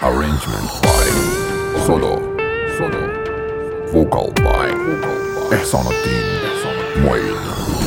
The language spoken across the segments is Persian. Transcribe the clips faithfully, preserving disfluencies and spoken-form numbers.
Arrangement by Solo Solo Vocal by Ehsanuddin Moin.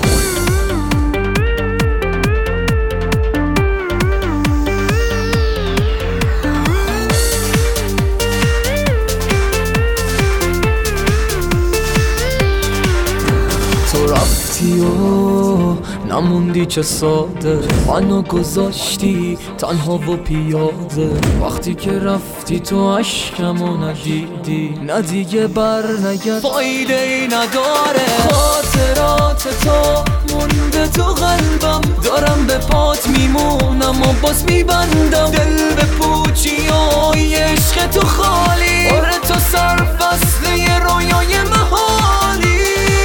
تو رفتی و نموندی چه ساده، منو گذاشتی تنها و پیاده. وقتی که رفتی تو عشقمو ندیدی، نه دیگه بر نگرد، فایده ای نداره. خاطرات تو مونده تو قلبم، دارم به پات میمونم و باز میبندم. دل به پوچی و عشق تو خالی، آره تو سر فصل یه رویای محالی.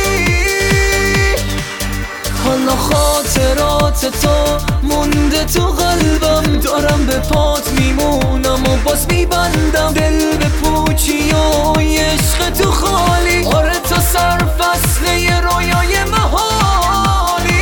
حالا خاطرات تو مونده تو قلبم، دارم به پات میمونم و باز میبندم. دل به پوچی و عشق تو خالی، آره تو سر فصل یه رویای محالی.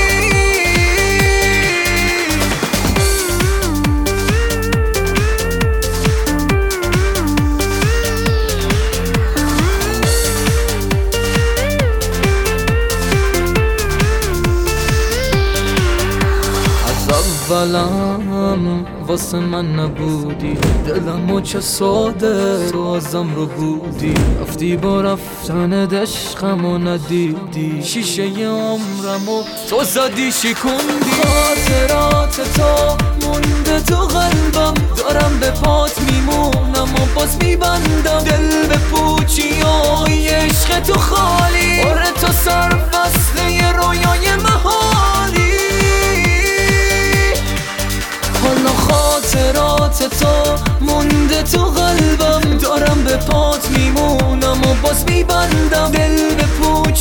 اولم واسه من نبودی، دلمو چه ساده تو ازم رو بودی. رفتی با رفتن عشقمو ندیدی، شیشه عمرمو تو زدی شکوندی. خاطرات تو مونده تو قلبم، دارم به پات میمونم و باز میبندم. دل به پوچی و عشق تو خالی، آره تو سر فصل یه رویای محالی. حالا خاطرات تو مونده تو قلبم، دارم به پات میمونم و باز میبندم. دل به پوچ